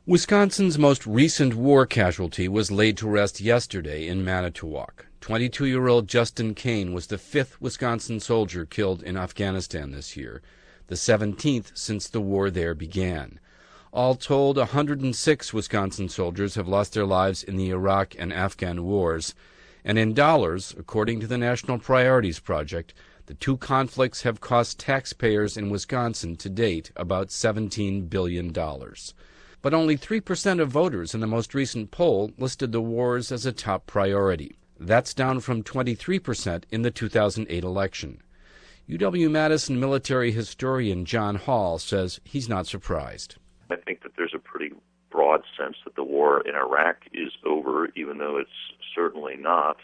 Wisconsin's most recent war casualty was laid to rest yesterday in Manitowoc. 22-year-old Justin Kane was the fifth Wisconsin soldier killed in Afghanistan this year, the 17th since the war there began. All told, 106 Wisconsin soldiers have lost their lives in the Iraq and Afghan wars, and in dollars, according to the National Priorities Project, the two conflicts have cost taxpayers in Wisconsin to date about $17 billion. But only 3% of voters in the most recent poll listed the wars as a top priority. That's down from 23% in the 2008 election. UW-Madison military historian John Hall says he's not surprised. I think that there's a pretty broad sense that the war in Iraq is over, even though it's certainly not.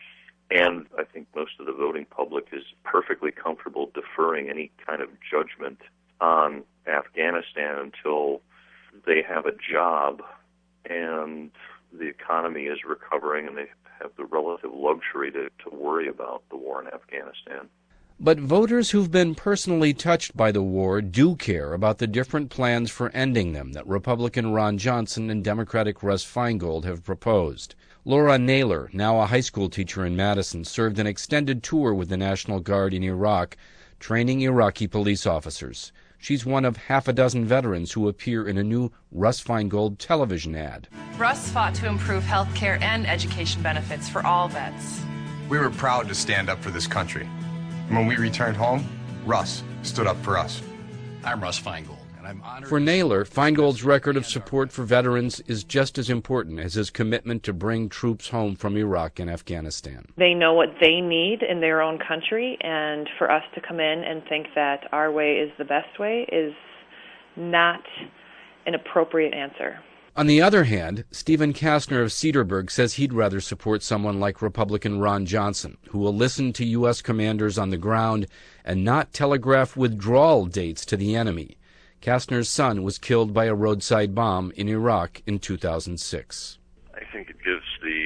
And I think most of the voting public is perfectly comfortable deferring any kind of judgment on Afghanistan until they have a job and the economy is recovering and they have the relative luxury to worry about the war in Afghanistan. But voters who've been personally touched by the war do care about the different plans for ending them that Republican Ron Johnson and Democratic Russ Feingold have proposed. Laura Naylor, now a high school teacher in Madison, served an extended tour with the National Guard in Iraq, training Iraqi police officers. She's one of half a dozen veterans who appear in a new Russ Feingold television ad. Russ fought to improve health care and education benefits for all vets. We were proud to stand up for this country. And when we returned home, Russ stood up for us. I'm Russ Feingold, and I'm honored. For Naylor, Feingold's record of support for veterans is just as important as his commitment to bring troops home from Iraq and Afghanistan. They know what they need in their own country, and for us to come in and think that our way is the best way is not an appropriate answer. On the other hand, Stephen Kastner of Cedarburg says he'd rather support someone like Republican Ron Johnson, who will listen to U.S. commanders on the ground and not telegraph withdrawal dates to the enemy. Kastner's son was killed by a roadside bomb in Iraq in 2006. I think it gives the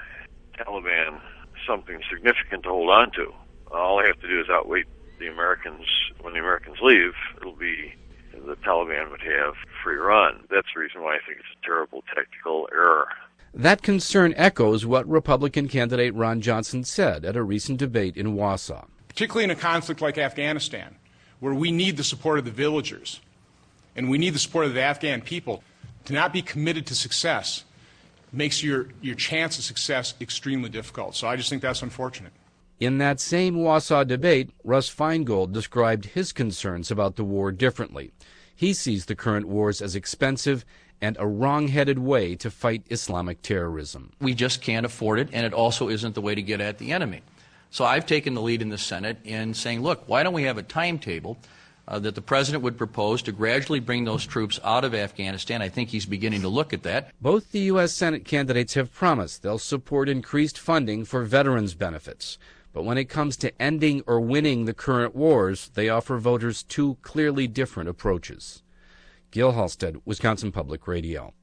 Taliban something significant to hold on to. All they have to do is outwait the Americans. When the Americans leave, it'll be the Taliban would have free run. That's the reason why I think it's a terrible tactical error. That concern echoes what Republican candidate Ron Johnson said at a recent debate in Wausau. Particularly in a conflict like Afghanistan, where we need the support of the villagers and we need the support of the Afghan people, to not be committed to success makes your chance of success extremely difficult. So I just think that's unfortunate. In that same Wausau debate, Russ Feingold described his concerns about the war differently. He sees the current wars as expensive and a wrong-headed way to fight Islamic terrorism. We just can't afford it, and it also isn't the way to get at the enemy. So I've taken the lead in the Senate in saying, look, why don't we have a timetable that the President would propose to gradually bring those troops out of Afghanistan. I think he's beginning to look at that. Both the U.S. Senate candidates have promised they'll support increased funding for veterans' benefits. But when it comes to ending or winning the current wars, they offer voters two clearly different approaches. Gil Halstead, Wisconsin Public Radio.